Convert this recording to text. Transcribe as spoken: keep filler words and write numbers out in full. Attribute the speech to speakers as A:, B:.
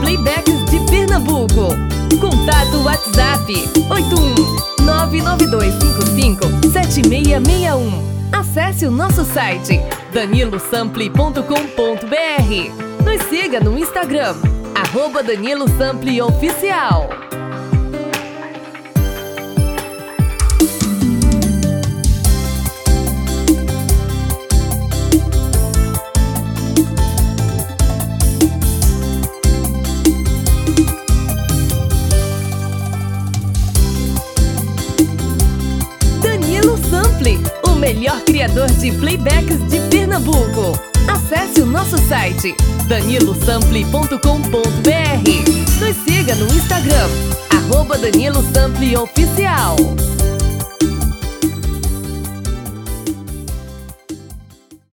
A: Playbacks de Pernambuco. Contato WhatsApp oito um nove nove dois cinco cinco sete seis seis um. Acesse o nosso site danilo sample ponto com ponto br. Nos siga no Instagram, arroba Danilo Sample Oficial. Danilo Sample, o melhor criador de playbacks de Pernambuco. Acesse o nosso site danilo sample ponto com ponto br. Nos siga no Instagram, arroba Danilo Sample Oficial.